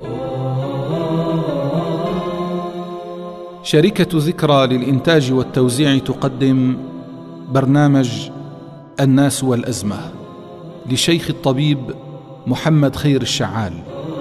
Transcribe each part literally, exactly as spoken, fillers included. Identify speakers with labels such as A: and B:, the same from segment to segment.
A: شركة ذكرى للإنتاج والتوزيع تقدم برنامج الناس والأزمة لشيخ الطبيب محمد خير الشعال.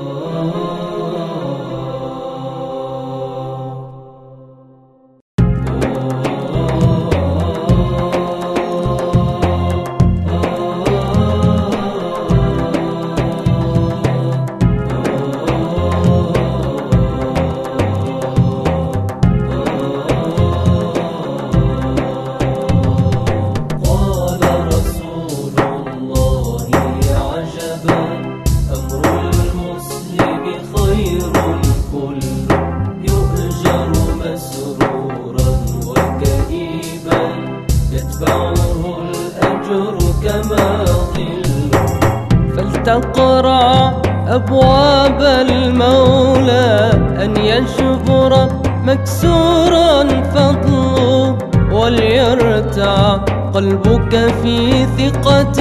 B: فلتقرع أبواب المولى أن يجبر مكسورا فضله، وليرتع قلبك في ثقة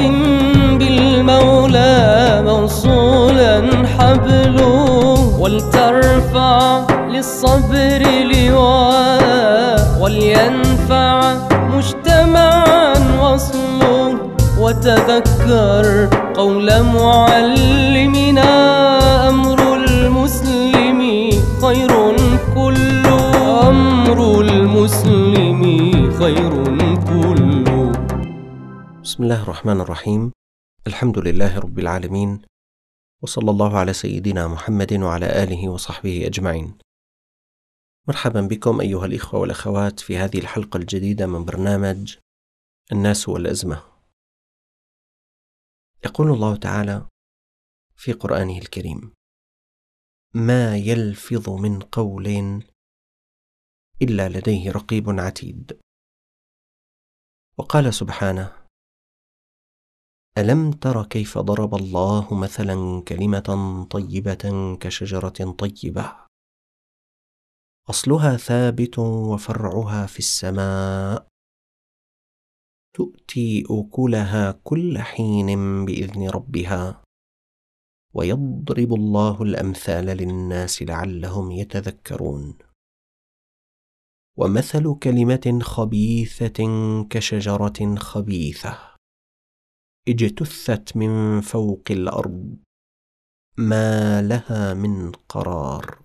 B: بالمولى موصولا حبله، ولترفع للصبر لواء ولينفع مجتمعا وصله، وتذكر قول معلمنا أمر المسلم خير كله، أمر المسلم خير كله.
C: بسم الله الرحمن الرحيم. الحمد لله رب العالمين، وصلى الله على سيدنا محمد وعلى آله وصحبه أجمعين. مرحبا بكم أيها الإخوة والأخوات في هذه الحلقة الجديدة من برنامج الناس والأزمة. يقول الله تعالى في قرآنه الكريم: ما يلفظ من قول إلا لديه رقيب عتيد. وقال سبحانه: ألم تر كيف ضرب الله مثلا كلمة طيبة كشجرة طيبة أصلها ثابت وفرعها في السماء تؤتي أكلها كل حين بإذن ربها ويضرب الله الأمثال للناس لعلهم يتذكرون. ومثل كلمة خبيثة كشجرة خبيثة اجتثت من فوق الأرض ما لها من قرار.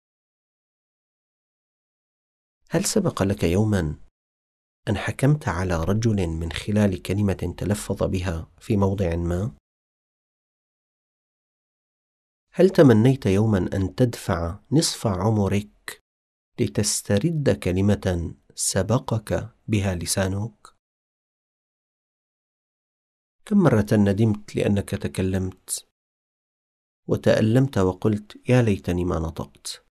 C: هل سبق لك يوما أن حكمت على رجل من خلال كلمة تلفظ بها في موضع ما؟ هل تمنيت يوما أن تدفع نصف عمرك لتسترد كلمة سبقك بها لسانك؟ كم مرة ندمت لأنك تكلمت وتألمت وقلت يا ليتني ما نطقت؟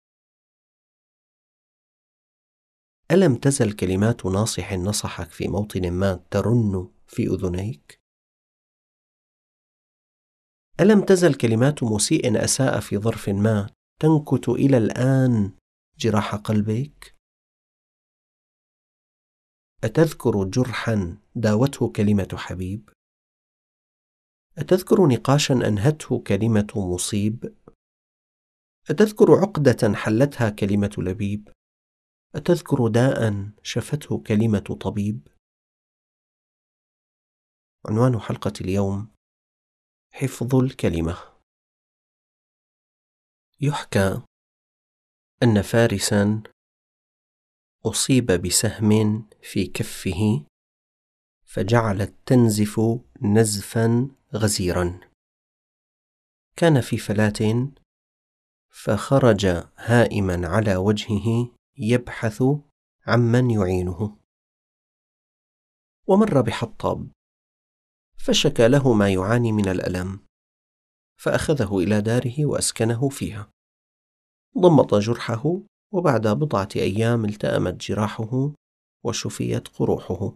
C: ألم تزل كلمات ناصح نصحك في موطن ما ترن في أذنيك؟ ألم تزل كلمات مسيء أساء في ظرف ما تنكت إلى الآن جراح قلبك؟ أتذكر جرحا داوته كلمة حبيب؟ أتذكر نقاشا أنهته كلمة مصيب؟ أتذكر عقدة حلتها كلمة لبيب؟ أتذكر داء شفته كلمة طبيب؟ عنوان حلقة اليوم: حفظ الكلمة. يحكى أن فارسا أصيب بسهم في كفه فجعلت تنزف نزفا غزيرا. كان في فلاة فخرج هائما على وجهه يبحث عمن يعينه، ومر بحطاب فشكى له ما يعاني من الألم، فأخذه إلى داره وأسكنه فيها، ضمط جرحه، وبعد بضعة أيام التأمت جراحه وشفيت قروحه.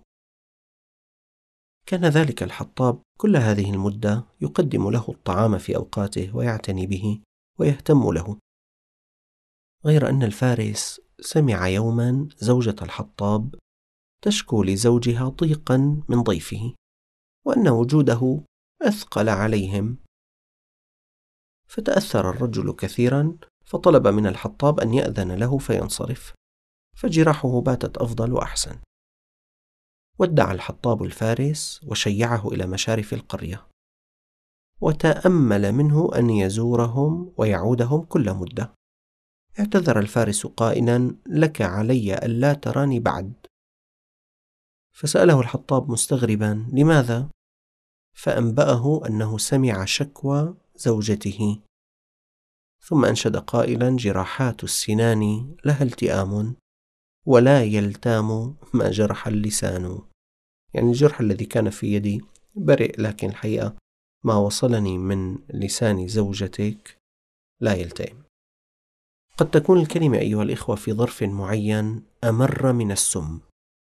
C: كان ذلك الحطاب كل هذه المدة يقدم له الطعام في أوقاته ويعتني به ويهتم له، غير أن الفارس سمع يوما زوجة الحطاب تشكو لزوجها ضيقا من ضيفه، وأن وجوده أثقل عليهم، فتأثر الرجل كثيرا، فطلب من الحطاب أن يأذن له فينصرف، فجراحه باتت أفضل وأحسن. ودع الحطاب الفارس وشيعه إلى مشارف القرية، وتأمل منه أن يزورهم ويعودهم كل مدة. اعتذر الفارس قائلا: لك علي ألا تراني بعد. فسأله الحطاب مستغربا: لماذا؟ فأنبأه أنه سمع شكوى زوجته، ثم أنشد قائلا: جراحات السنان لها التئام، ولا يلتام ما جرح اللسان. يعني الجرح الذي كان في يدي برئ، لكن الحقيقة ما وصلني من لسان زوجتك لا يلتئم. قد تكون الكلمة أيها الإخوة في ظرف معين أمر من السم،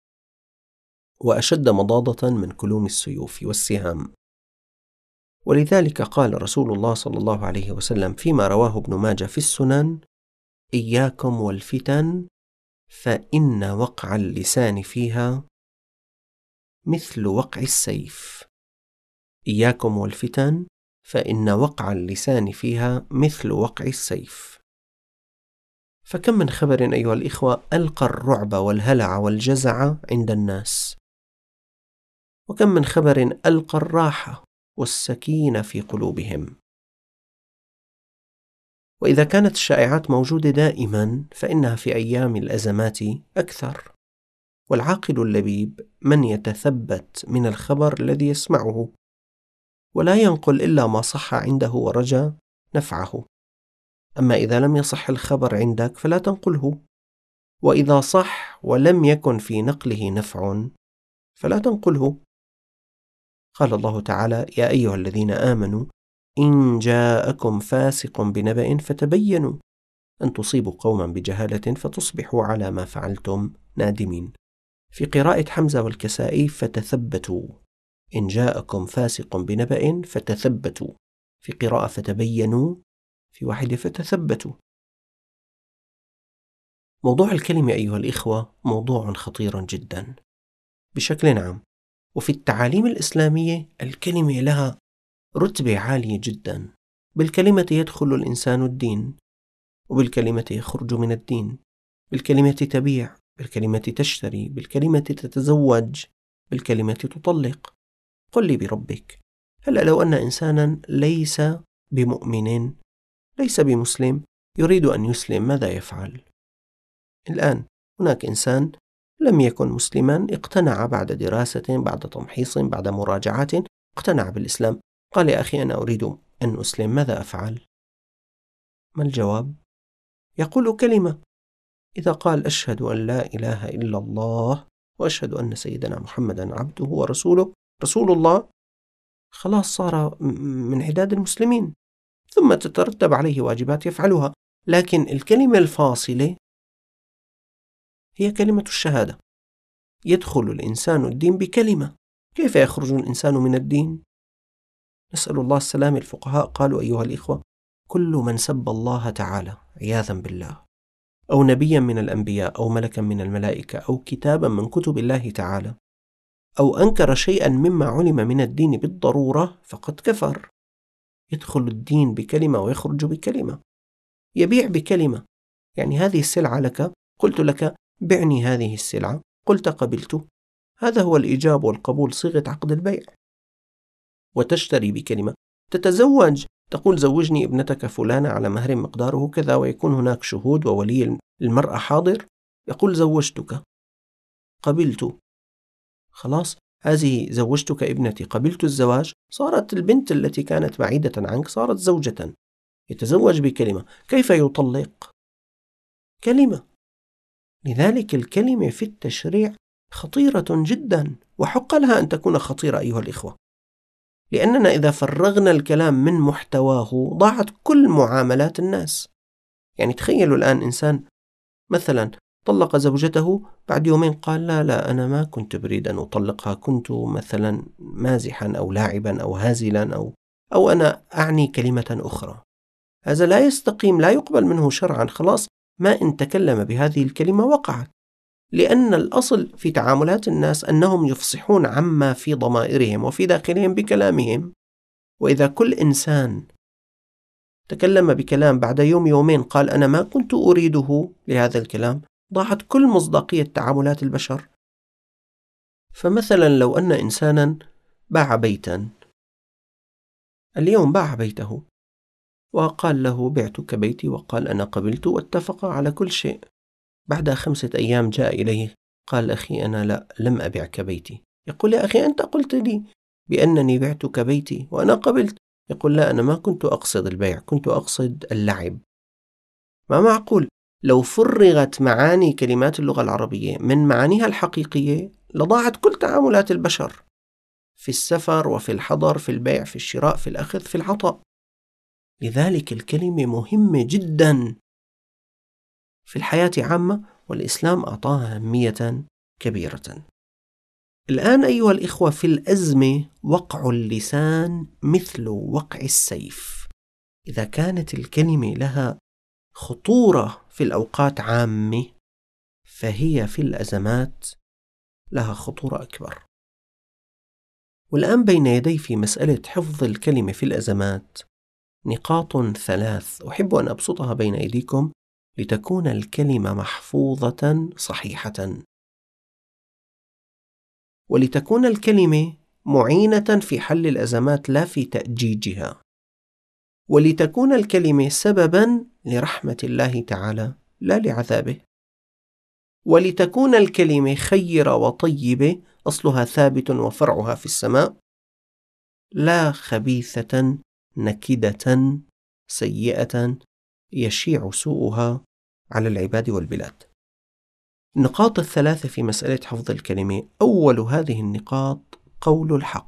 C: وأشد مضاضة من كلوم السيوف والسهام، ولذلك قال رسول الله صلى الله عليه وسلم فيما رواه ابن ماجه في السنن: إياكم والفتن فإن وقع اللسان فيها مثل وقع السيف. إياكم والفتن فإن وقع اللسان فيها مثل وقع السيف. فكم من خبر أيها الإخوة ألقى الرعب والهلع والجزع عند الناس، وكم من خبر ألقى الراحة والسكينة في قلوبهم. وإذا كانت الشائعات موجودة دائما، فإنها في أيام الأزمات أكثر. والعاقل اللبيب من يتثبت من الخبر الذي يسمعه، ولا ينقل إلا ما صح عنده ورجى نفعه. أما إذا لم يصح الخبر عندك فلا تنقله، وإذا صح ولم يكن في نقله نفع فلا تنقله. قال الله تعالى: يا أيها الذين آمنوا إن جاءكم فاسق بنبأ فتبينوا أن تصيبوا قوما بجهالة فتصبحوا على ما فعلتم نادمين. في قراءة حمزة والكسائي فتثبتوا، إن جاءكم فاسق بنبأ فتثبتوا، في قراءة فتبينوا، في واحدة فتثبتوا. موضوع الكلمة أيها الإخوة موضوع خطير جدا بشكل عام، وفي التعاليم الإسلامية الكلمة لها رتبة عالية جدا. بالكلمة يدخل الإنسان الدين، وبالكلمة يخرج من الدين. بالكلمة تبيع، بالكلمة تشتري، بالكلمة تتزوج، بالكلمة تطلق. قل لي بربك، هل لو أن إنسانا ليس بمؤمن، ليس بمسلم، يريد أن يسلم، ماذا يفعل؟ الآن هناك إنسان لم يكن مسلما، اقتنع بعد دراسة، بعد تمحيص، بعد مراجعات، اقتنع بالإسلام، قال: يا أخي أنا أريد أن أسلم، ماذا أفعل؟ ما الجواب؟ يقول كلمة. إذا قال: أشهد أن لا إله إلا الله وأشهد أن سيدنا محمدا عبده ورسوله، رسول الله، خلاص صار من عداد المسلمين، ثم تترتب عليه واجبات يفعلها. لكن الكلمة الفاصلة هي كلمة الشهادة. يدخل الإنسان الدين بكلمة. كيف يخرج الإنسان من الدين؟ نسأل الله السلام. الفقهاء قالوا أيها الإخوة: كل من سب الله تعالى عياذا بالله، أو نبيا من الأنبياء، أو ملكا من الملائكة، أو كتابا من كتب الله تعالى، أو أنكر شيئا مما علم من الدين بالضرورة فقد كفر. يدخل الدين بكلمة ويخرج بكلمة. يبيع بكلمة، يعني هذه السلعة لك، قلت لك بعني هذه السلعة، قلت قبلت، هذا هو الإيجاب والقبول، صيغة عقد البيع. وتشتري بكلمة. تتزوج، تقول: زوجني ابنتك فلانة على مهر مقداره كذا، ويكون هناك شهود وولي المرأة حاضر، يقول: زوجتك، قبلت، خلاص هذه زوجتك ابنتي، قبلت الزواج، صارت البنت التي كانت بعيدة عنك صارت زوجة. يتزوج بكلمة. كيف يطلق؟ كلمة. لذلك الكلمة في التشريع خطيرة جدا، وحق لها أن تكون خطيرة أيها الإخوة، لأننا إذا فرغنا الكلام من محتواه ضاعت كل معاملات الناس. يعني تخيلوا الآن إنسان مثلا طلق زوجته، بعد يومين قال: لا لا أنا ما كنت بريد أن أطلقها، كنت مثلا مازحا أو لاعبا أو هازلا، أو, أو أنا أعني كلمة أخرى. هذا لا يستقيم، لا يقبل منه شرعا. خلاص ما إن تكلم بهذه الكلمة وقعت، لأن الأصل في تعاملات الناس أنهم يفصحون عما في ضمائرهم وفي داخلهم بكلامهم. وإذا كل إنسان تكلم بكلام بعد يوم يومين قال أنا ما كنت أريده لهذا الكلام، ضاعت كل مصداقية تعاملات البشر. فمثلا لو أن إنسانا باع بيتا، اليوم باع بيته وقال له بعتك بيتي، وقال أنا قبلت، واتفق على كل شيء. بعد خمسة أيام جاء إليه قال أخي أنا لا لم أبعك بيتي. يقول يا أخي أنت قلت لي بأنني بعتك بيتي وأنا قبلت. يقول لا أنا ما كنت أقصد البيع، كنت أقصد اللعب. ما معقول لو فرغت معاني كلمات اللغة العربية من معانيها الحقيقية لضاعت كل تعاملات البشر في السفر وفي الحضر، في البيع، في الشراء، في الأخذ، في العطاء. لذلك الكلمة مهمة جدا في الحياة عامة، والإسلام أعطاها أهمية كبيرة. الآن أيها الإخوة، في الأزمة وقع اللسان مثل وقع السيف. إذا كانت الكلمة لها خطورة في الأوقات عامة، فهي في الأزمات لها خطورة أكبر. والآن بين يدي في مسألة حفظ الكلمة في الأزمات نقاط ثلاث أحب أن أبسطها بين أيديكم لتكون الكلمة محفوظة صحيحة، ولتكون الكلمة معينة في حل الأزمات لا في تأجيجها، ولتكون الكلمة سببا لرحمة الله تعالى لا لعذابه، ولتكون الكلمة خيرة وطيبة أصلها ثابت وفرعها في السماء، لا خبيثة نكدة سيئة يشيع سوءها على العباد والبلاد. النقاط الثلاثة في مسألة حفظ الكلمة: أول هذه النقاط قول الحق.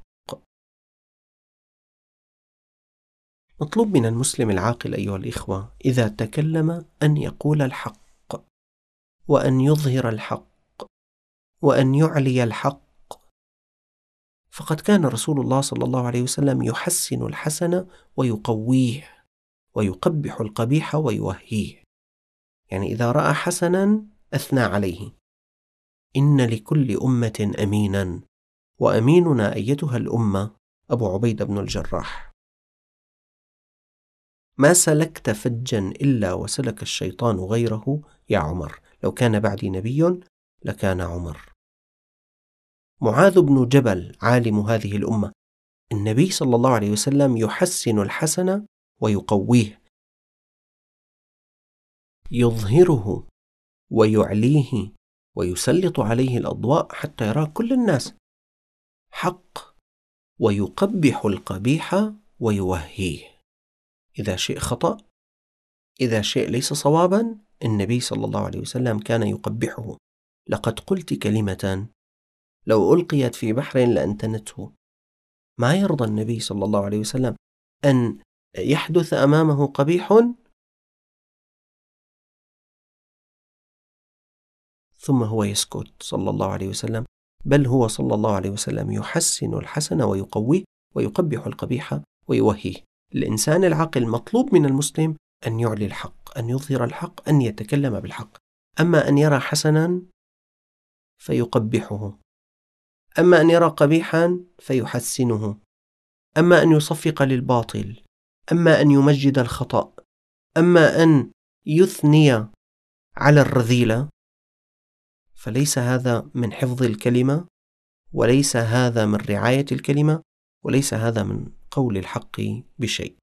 C: مطلوب من المسلم العاقل أيها الإخوة إذا تكلم أن يقول الحق، وأن يظهر الحق، وأن يعلي الحق. فقد كان رسول الله صلى الله عليه وسلم يحسن الحسن ويقويه، ويقبح القبيح ويوهيه. يعني إذا رأى حسنا أثنى عليه. إن لكل أمة أمينا، وأميننا أيتها الأمة أبو عبيدة بن الجراح. ما سلكت فجا إلا وسلك الشيطان غيره يا عمر، لو كان بعدي نبي لكان عمر. معاذ بن جبل عالم هذه الأمة، النبي صلى الله عليه وسلم يحسن الحسن ويقويه، يظهره ويعليه ويسلط عليه الأضواء حتى يرى كل الناس حق، ويقبح القبيح ويوهيه. إذا شيء خطأ، إذا شيء ليس صوابا، النبي صلى الله عليه وسلم كان يقبحه. لقد قلت كلمة لو ألقيت في بحر لأنتنته. ما يرضى النبي صلى الله عليه وسلم أن يحدث أمامه قبيح ثم هو يسكت صلى الله عليه وسلم، بل هو صلى الله عليه وسلم يحسن الحسن ويقويه، ويقبح القبيح ويوهيه. الإنسان العاقل مطلوب من المسلم أن يعلي الحق، أن يظهر الحق، أن يتكلم بالحق. أما أن يرى حسنا فيقبحه، أما أن يرى قبيحا فيحسنه، أما أن يصفق للباطل، أما أن يمجد الخطأ، أما أن يثني على الرذيلة، فليس هذا من حفظ الكلمة، وليس هذا من رعاية الكلمة، وليس هذا من قول الحق بشيء.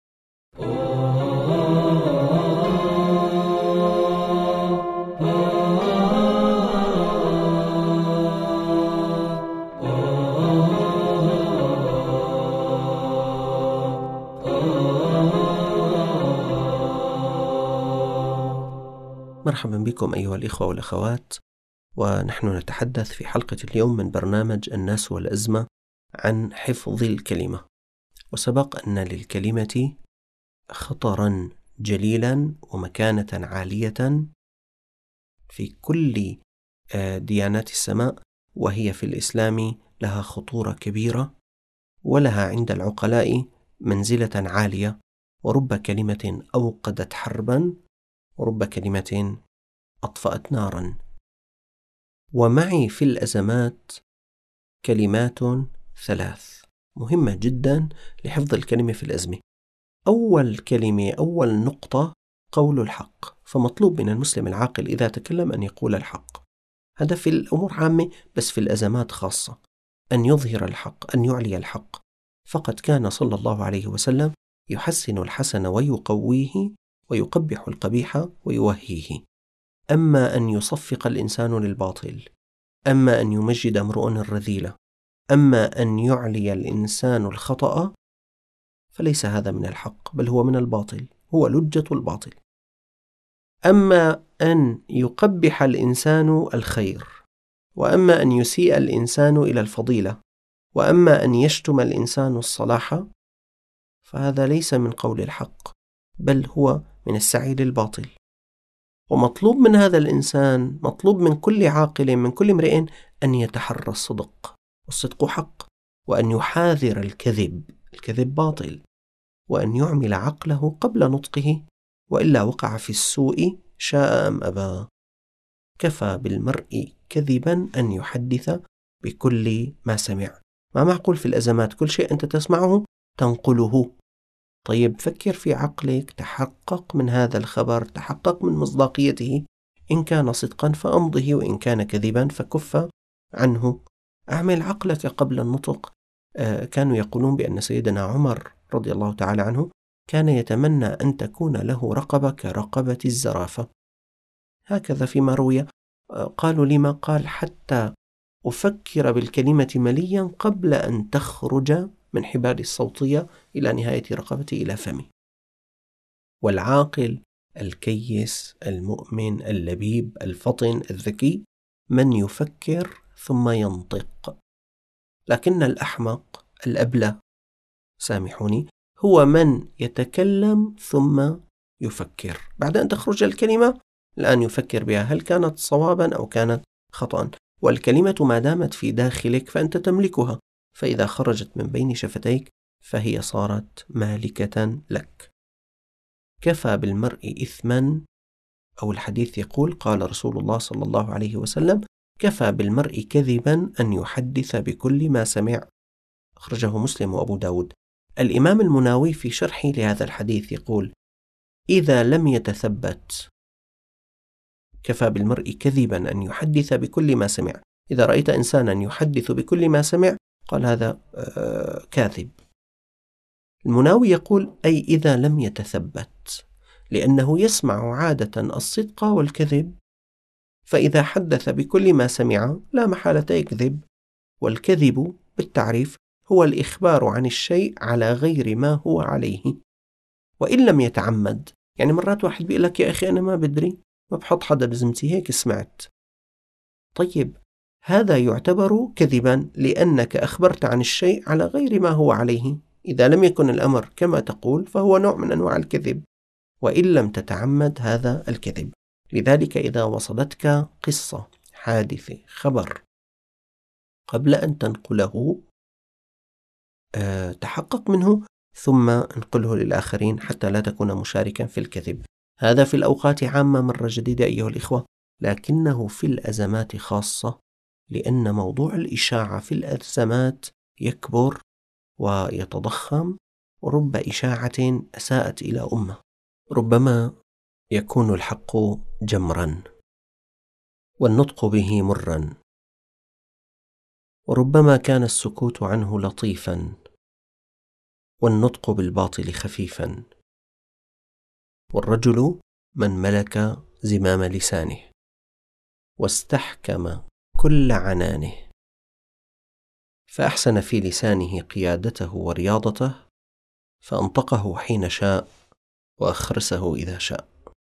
C: مرحبا بكم أيها الإخوة والأخوات، ونحن نتحدث في حلقة اليوم من برنامج الناس والأزمة عن حفظ الكلمة. وسبق أن للكلمة خطرا جليلا ومكانة عالية في كل ديانات السماء، وهي في الإسلام لها خطورة كبيرة، ولها عند العقلاء منزلة عالية. ورب كلمة أوقدت حربا، ورب كلمة أطفأت نارا. ومعي في الأزمات كلمات ثلاث مهمة جدا لحفظ الكلمة في الأزمة. أول كلمة أول نقطة قول الحق، فمطلوب من المسلم العاقل إذا تكلم أن يقول الحق. هذا في الأمور عامة، بس في الأزمات خاصة أن يظهر الحق، أن يعلي الحق. فقد كان صلى الله عليه وسلم يحسن الحسن ويقويه ويقبح القبيح ويوهيه. أما أن يصفق الإنسان للباطل، أما أن يمجد امرؤ الرذيلة، أما أن يعلي الإنسان الخطأ، فليس هذا من الحق، بل هو من الباطل، هو لجة الباطل. أما أن يقبح الإنسان الخير، وأما أن يسيء الإنسان إلى الفضيلة، وأما أن يشتم الإنسان الصلاح، فهذا ليس من قول الحق، بل هو من السعي للباطل. ومطلوب من هذا الإنسان، مطلوب من كل عاقل، من كل امرئ، أن يتحرى الصدق، والصدق حق، وأن يحاذر الكذب، الكذب باطل، وأن يعمل عقله قبل نطقه، وإلا وقع في السوء شاء أم أبى. كفى بالمرء كذبا أن يحدث بكل ما سمع. ما معقول في الأزمات كل شيء أنت تسمعه تنقله. طيب فكر في عقلك، تحقق من هذا الخبر، تحقق من مصداقيته، إن كان صدقا فأمضه، وإن كان كذبا فكف عنه. أعمل عقلك قبل النطق. آه كانوا يقولون بأن سيدنا عمر رضي الله تعالى عنه كان يتمنى أن تكون له رقبة كرقبة الزرافة، هكذا فيما روي. آه قالوا لما؟ قال حتى أفكر بالكلمة مليا قبل أن تخرج من حبالي الصوتية إلى نهاية رقبتي إلى فمي. والعاقل الكيس المؤمن اللبيب الفطن الذكي من يفكر ثم ينطق. لكن الأحمق الأبله، سامحوني، هو من يتكلم ثم يفكر بعد أن تخرج الكلمة، الآن يفكر بها هل كانت صوابا أو كانت خطأ. والكلمة ما دامت في داخلك فأنت تملكها، فإذا خرجت من بين شفتيك فهي صارت مالكة لك. كفى بالمرء إثما، أو الحديث يقول قال رسول الله صلى الله عليه وسلم: كفى بالمرء كذبا أن يحدث بكل ما سمع. أخرجه مسلم وأبو داود. الإمام المناوي في شرحه لهذا الحديث يقول: إذا لم يتثبت كفى بالمرء كذبا أن يحدث بكل ما سمع. إذا رأيت إنسانا يحدث بكل ما سمع قال هذا آه كاذب. المناوي يقول أي إذا لم يتثبت، لأنه يسمع عادة الصدق والكذب، فإذا حدث بكل ما سمع لا محالة يكذب. والكذب بالتعريف هو الإخبار عن الشيء على غير ما هو عليه، وإن لم يتعمد. يعني مرات واحد بيقول لك يا أخي أنا ما بدري، ما بحط حدا بزمتي، هيك سمعت. طيب هذا يعتبر كذبا لأنك أخبرت عن الشيء على غير ما هو عليه. إذا لم يكن الأمر كما تقول فهو نوع من أنواع الكذب، وإن لم تتعمد هذا الكذب. لذلك إذا وصلتك قصة، حادثة، خبر، قبل أن تنقله أه تحقق منه ثم انقله للآخرين حتى لا تكون مشاركا في الكذب. هذا في الأوقات عامة مرة جديدة أيها الإخوة، لكنه في الأزمات خاصة، لأن موضوع الإشاعة في الأزمات يكبر ويتضخم، ورب إشاعة أساءت إلى أمة. ربما يكون الحق جمرا والنطق به مرا، وربما كان السكوت عنه لطيفا والنطق بالباطل خفيفا. والرجل من ملك زمام لسانه واستحكم كل عنانه، فأحسن في لسانه قيادته ورياضته، فأنطقه حين شاء وأخرسه إذا شاء.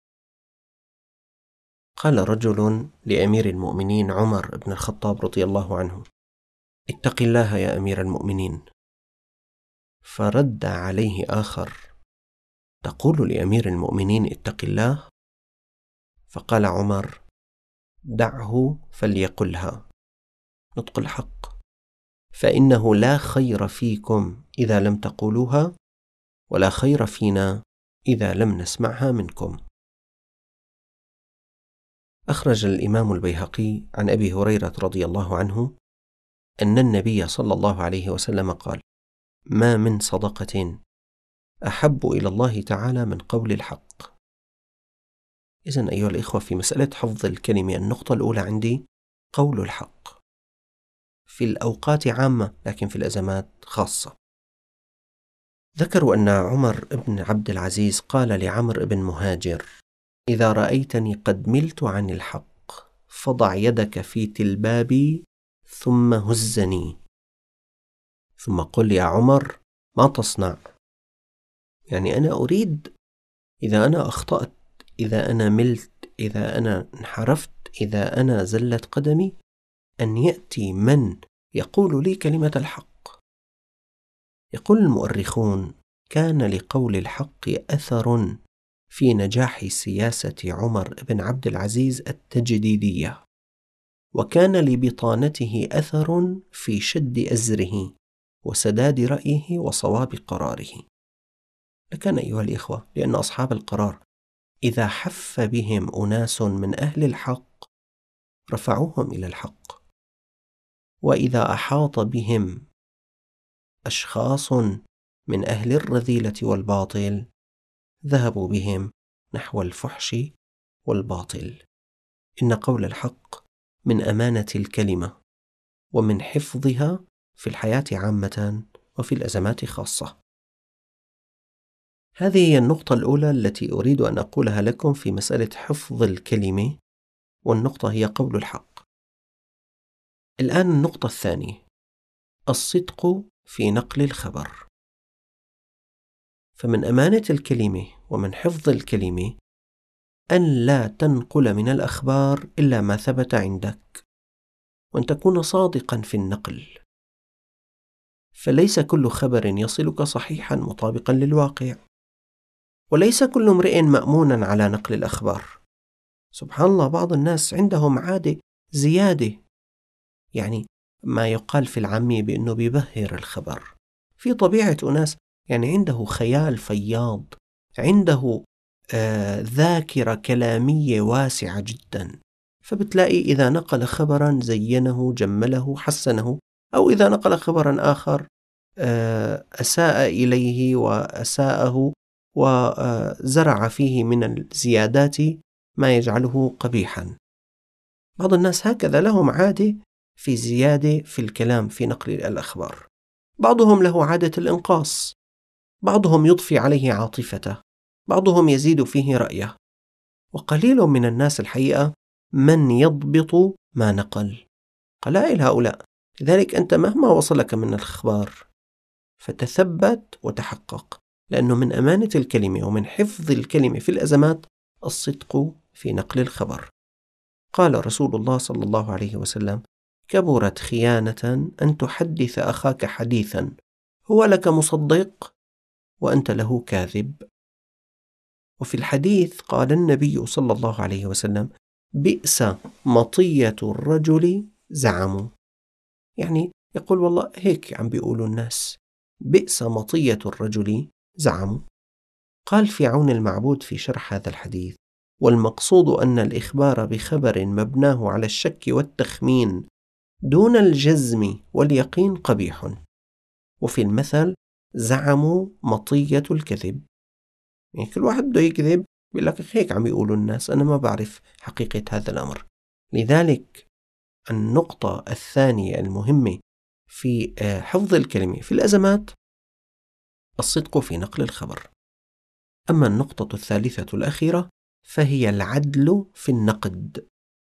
C: قال رجل لأمير المؤمنين عمر بن الخطاب رضي الله عنه: اتق الله يا أمير المؤمنين. فرد عليه آخر: تقول لأمير المؤمنين اتق الله؟ فقال عمر: دعه فليقلها، نطق الحق، فإنه لا خير فيكم إذا لم تقولوها، ولا خير فينا إذا لم نسمعها منكم. أخرج الإمام البيهقي عن أبي هريرة رضي الله عنه أن النبي صلى الله عليه وسلم قال: ما من صدقة أحب إلى الله تعالى من قول الحق. إذن أيها الإخوة، في مسألة حفظ الكلمة النقطة الأولى عندي قول الحق في الأوقات عامة، لكن في الأزمات خاصة. ذكروا أن عمر بن عبد العزيز قال لعمر بن مهاجر: إذا رأيتني قد ملت عن الحق فضع يدك في تلبابي ثم هزني، ثم قل يا عمر ما تصنع. يعني أنا أريد إذا أنا أخطأت، إذا أنا ملت، إذا أنا انحرفت، إذا أنا زلت قدمي، أن يأتي من يقول لي كلمة الحق. يقول المؤرخون: كان لقول الحق أثر في نجاح سياسة عمر بن عبد العزيز التجديدية، وكان لبطانته أثر في شد أزره وسداد رأيه وصواب قراره. لكن أيها الإخوة، لأن أصحاب القرار إذا حف بهم أناس من أهل الحق رفعوهم إلى الحق، وإذا أحاط بهم أشخاص من أهل الرذيلة والباطل ذهبوا بهم نحو الفحش والباطل. إن قول الحق من أمانة الكلمة ومن حفظها في الحياة عامة وفي الأزمات خاصة. هذه هي النقطة الأولى التي أريد أن أقولها لكم في مسألة حفظ الكلمة، والنقطة هي قول الحق. الآن النقطة الثانية: الصدق في نقل الخبر. فمن أمانة الكلمة ومن حفظ الكلمة أن لا تنقل من الأخبار إلا ما ثبت عندك، وأن تكون صادقا في النقل. فليس كل خبر يصلك صحيحا مطابقا للواقع، وليس كل امرئ مأمونا على نقل الأخبار. سبحان الله، بعض الناس عندهم عادة زيادة، يعني ما يقال في العامية بأنه بيبهر الخبر. في طبيعة أناس يعني عنده خيال فياض، عنده آه ذاكرة كلامية واسعة جدا، فبتلاقي إذا نقل خبرا زينه جمله حسنه، أو إذا نقل خبرا آخر آه أساء إليه وأساءه وزرع فيه من الزيادات ما يجعله قبيحا. بعض الناس هكذا لهم عادة في زيادة في الكلام في نقل الأخبار. بعضهم له عادة الإنقاص، بعضهم يضفي عليه عاطفته، بعضهم يزيد فيه رأيه. وقليل من الناس الحقيقة من يضبط ما نقل، قلائل هؤلاء. لذلك أنت مهما وصلك من الأخبار فتثبت وتحقق، لأنه من أمانة الكلمة ومن حفظ الكلمة في الأزمات الصدق في نقل الخبر. قال رسول الله صلى الله عليه وسلم: كبرت خيانة أن تحدث أخاك حديثا هو لك مصدق وأنت له كاذب. وفي الحديث قال النبي صلى الله عليه وسلم: بئس مطية الرجل زعموا. يعني يقول والله هيك عم بيقولوا الناس، بئس مطية الرجل زعموا. قال في عون المعبود في شرح هذا الحديث: والمقصود أن الإخبار بخبر مبناه على الشك والتخمين دون الجزم واليقين قبيح. وفي المثل: زعموا مطية الكذب. يعني كل واحد بده يكذب، بيقول لك هيك عم يقولوا الناس، أنا ما بعرف حقيقة هذا الأمر. لذلك النقطة الثانية المهمة في حفظ الكلمة في الأزمات الصدق في نقل الخبر. أما النقطة الثالثة الأخيرة فهي العدل في النقد.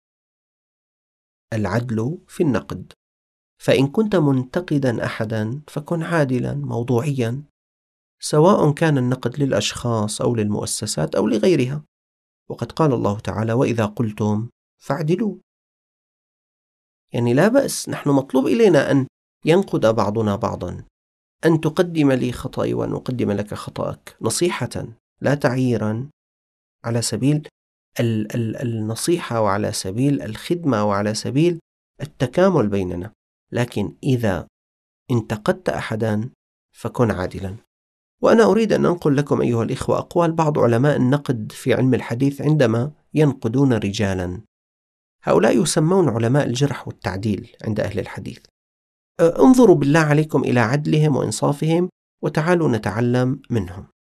C: العدل في النقد. فإن كنت منتقدا أحدا فكن عادلا موضوعيا، سواء كان النقد للأشخاص أو للمؤسسات أو لغيرها. وقد قال الله تعالى: وإذا قلتم فاعدلوا. يعني لا بأس، نحن مطلوب إلينا أن ينقد بعضنا بعضا، أن تقدم لي خطأي وأن أقدم لك خطأك، نصيحة لا تعييرا، على سبيل ال- ال- النصيحة وعلى سبيل الخدمة وعلى سبيل التكامل بيننا. لكن إذا انتقدت أحدا فكن عادلا. وأنا أريد أن أنقل لكم أيها الإخوة أقوال بعض علماء النقد في علم الحديث عندما ينقدون رجالا. هؤلاء يسمون علماء الجرح والتعديل عند أهل الحديث. انظروا بالله عليكم إلى عدلهم وإنصافهم وتعالوا نتعلم منهم.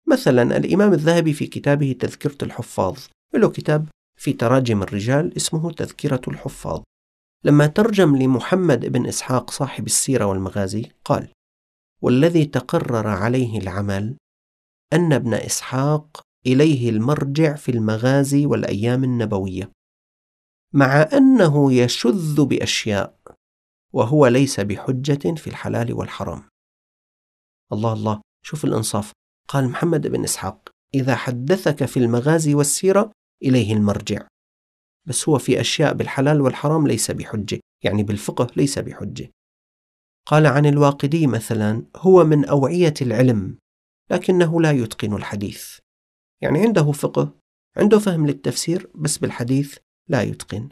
C: مثلا الإمام الذهبي في كتابه تذكرة الحفاظ، له كتاب في تراجم الرجال اسمه تذكرة الحفاظ، لما ترجم لمحمد بن إسحاق صاحب السيرة والمغازي قال: والذي تقرر عليه العمل أن ابن إسحاق إليه المرجع في المغازي والأيام النبوية، مع أنه يشذ بأشياء وهو ليس بحجة في الحلال والحرام. الله الله، شوف الإنصاف. قال محمد بن إسحاق إذا حدثك في المغازي والسيرة إليه المرجع، بس هو في أشياء بالحلال والحرام ليس بحجة، يعني بالفقه ليس بحجة. قال عن الواقدي مثلا: هو من أوعية العلم لكنه لا يتقن الحديث، يعني عنده فقه، عنده فهم للتفسير، بس بالحديث لا يتقن.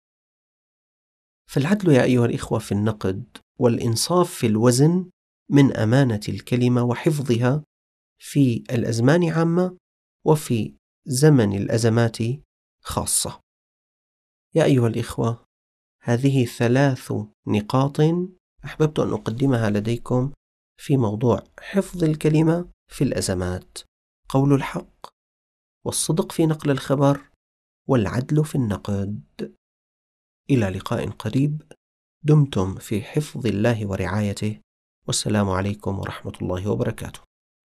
C: فالعدل يا أيها الإخوة في النقد والإنصاف في الوزن من أمانة الكلمة وحفظها في الأزمان عامة وفي زمن الأزمات خاصة. يا أيها الإخوة، هذه ثلاث نقاط أحببت أن أقدمها لديكم في موضوع حفظ الكلمة في الأزمات: قول الحق، والصدق في نقل الخبر، والعدل في النقد. إلى لقاء قريب، دمتم في حفظ الله ورعايته، والسلام عليكم ورحمة الله وبركاته.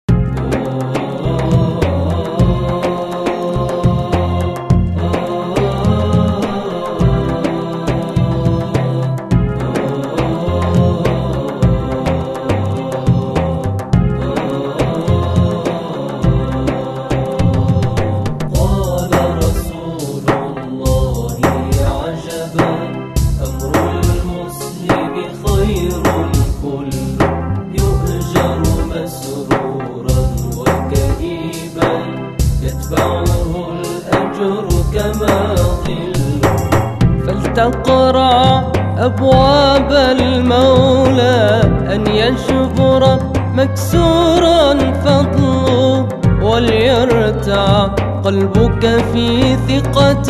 B: فلتقرع أبواب المولى أن يجبر مكسورا فضله، وليرتع قلبك في ثقة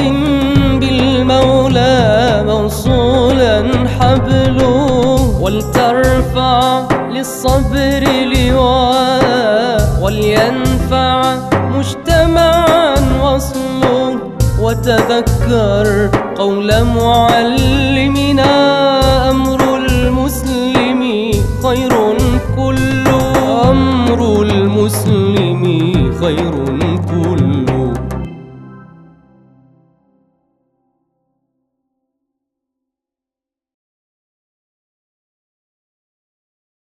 B: بالمولى موصولا حبله، ولترفع للصبر لواء، ولينفع مجتمعا وصله، وتذكر قول معلمنا: أمر المسلم خير كله، أمر المسلم خير